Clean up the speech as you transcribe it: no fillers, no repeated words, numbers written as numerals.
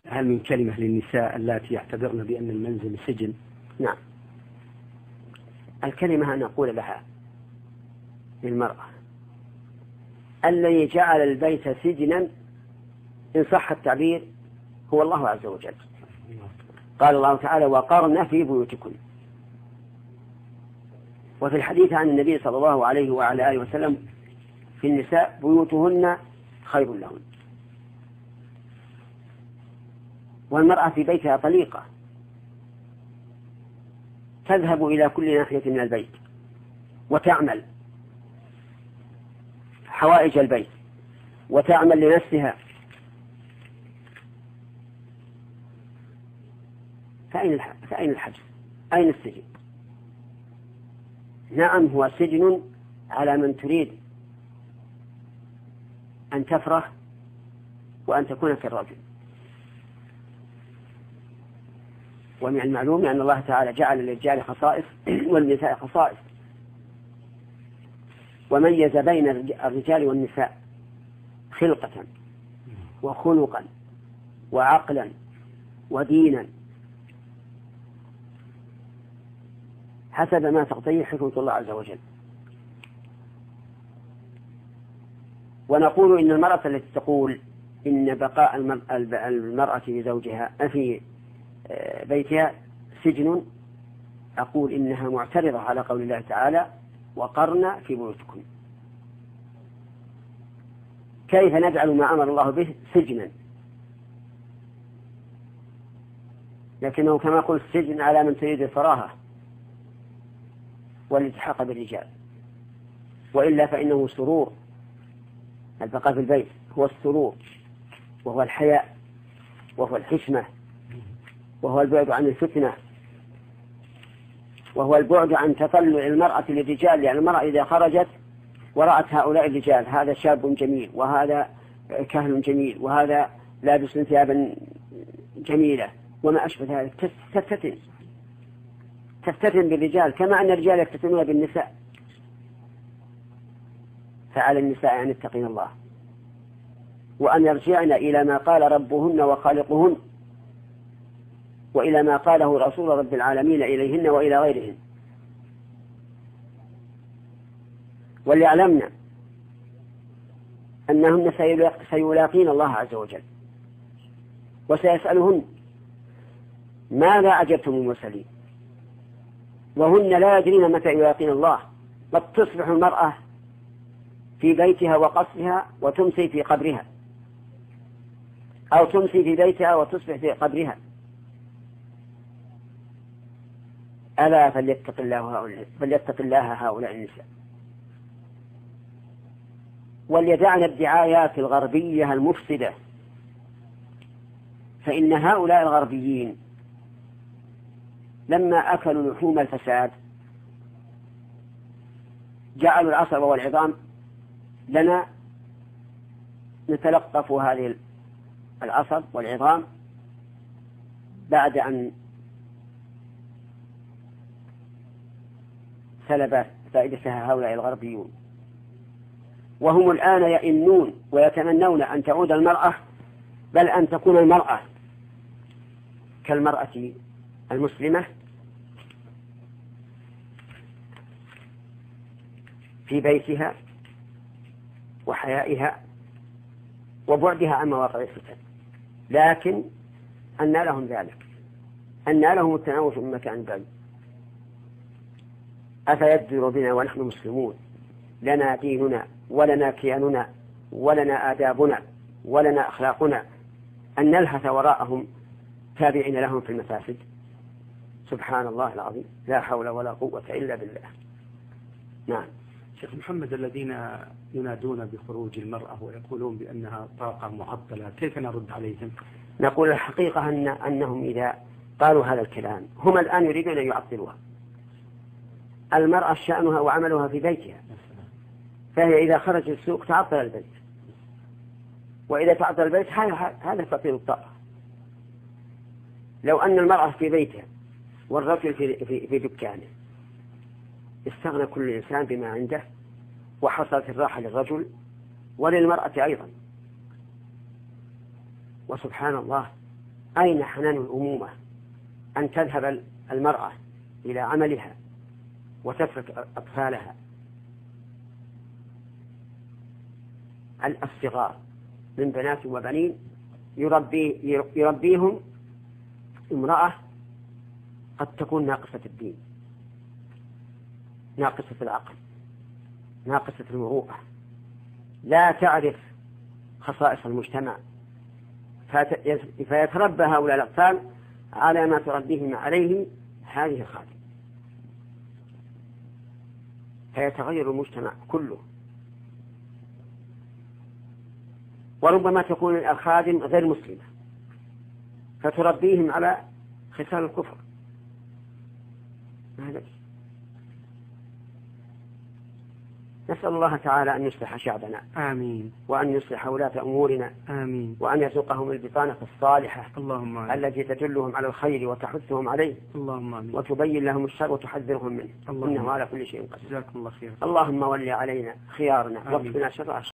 هل من كلمة للنساء اللاتي يعتبرن بأن المنزل سجن؟ نعم، الكلمة أن أقول لها للمرأة الذي جعل البيت سجنا إن صح التعبير هو الله عز وجل. قال الله تعالى: وقرن في بيوتكن. وفي الحديث عن النبي صلى الله عليه وعلى آله وسلم في النساء: بيوتهن خير لهن. والمرأة في بيتها طليقة، تذهب إلى كل ناحية من البيت وتعمل حوائج البيت وتعمل لنفسها. فأين الحجر؟ أين السجن؟ نعم، هو سجن على من تريد أن تفرح وأن تكون كالرجل. ومن المعلوم أن الله تعالى جعل للرجال خصائص والنساء خصائص، وميز بين الرجال والنساء خلقة وخلقا وعقلا ودينا حسب ما تقتضيه حكمة الله عز وجل. ونقول إن المرأة التي تقول إن بقاء المرأة بزوجها في بيتها سجن، أقول إنها معترضة على قول الله تعالى: وقرن في بيوتكن. كيف نجعل ما أمر الله به سجنا؟ لكنه كما قلت سجن على من تريد الفراغة والالتحاق بالرجال، وإلا فإنه سرور. البقاء في البيت هو السرور، وهو الحياء، وهو الحشمة، وهو البعد عن الفتنة، وهو البعد عن تطلع المرأة للرجال. يعني المرأة إذا خرجت ورأت هؤلاء الرجال، هذا شاب جميل وهذا كهل جميل وهذا لابس ثيابا جميلة وما أشبه ذلك، تفتتن بالرجال كما أن الرجال يفتتنون بالنساء. فعلى النساء أن يتقين الله وأن يرجعن إلى ما قال ربهن وخالقهن، وإلى ما قاله رسول رب العالمين إليهن وإلى غيرهن، وليعلمن أنهن سيلاقين الله عز وجل وسيسألهن: ماذا أجبتم المرسلين؟ وهن لا يدرين متى يلاقين الله. قد تصبح المرأة في بيتها وقصرها وتمسي في قبرها، أو تمسي في بيتها وتصبح في قبرها. ألا فليتق الله هؤلاء النساء، وليدعن الدعايات الغربية المفسدة. فإن هؤلاء الغربيين لما أكلوا لحوم الفساد جعلوا العصب والعظام لنا نتلقف هذه العصب والعظام بعد أن سلب فائدتها هؤلاء الغربيون. وهم الآن يئنون ويتمنون أن تعود المرأة، بل أن تكون المرأة كالمرأة المسلمة في بيتها وحيائها وبعدها عن مواقع الفتن. لكن أن لهم ذلك؟ أن لهم التناوش من مكان بعيد؟ أفيدر بنا ونحن مسلمون لنا ديننا ولنا كياننا ولنا آدابنا ولنا أخلاقنا أن نلهث وراءهم تابعين لهم في المفاسد؟ سبحان الله العظيم، لا حول ولا قوة إلا بالله. نعم. شيخ محمد، الذين ينادون بخروج المرأة ويقولون بأنها طاقة معطلة، كيف نرد عليهم؟ نقول الحقيقة أنهم إذا قالوا هذا الكلام هم الآن يريدون أن يعطلوها. المرأة شأنها وعملها في بيتها، فهي إذا خرجت السوق تعطل البيت، وإذا تعطل البيت هذا فقير الطاقة. لو أن المرأة في بيتها والرجل في دكانه استغنى كل إنسان بما عنده، وحصلت الراحة للرجل وللمرأة أيضا. وسبحان الله، أين حنان الأمومة أن تذهب المرأة إلى عملها وتترك أطفالها الصغار من بنات وبنين يربيهم امرأة قد تكون ناقصة الدين، ناقصة العقل، ناقصة المروءة، لا تعرف خصائص المجتمع، فيتربى هؤلاء الأطفال على ما تربيهم عليه هذه الخادم، فيتغير المجتمع كله. وربما تكون الخادم غير مسلمة فتربيهم على خصال الكفر. نسأل الله تعالى أن يصلح شعبنا، آمين، وأن يصلح ولاة أمورنا، آمين، وأن يرزقهم البطانة الصالحة اللهم آمين، التي تدلهم على الخير وتحثهم عليه، اللهم آمين، وتبين لهم الشر وتحذرهم منه، إنه على كل شيء قدير. جزاكم الله خير. اللهم ول علينا خيارنا واكفنا شر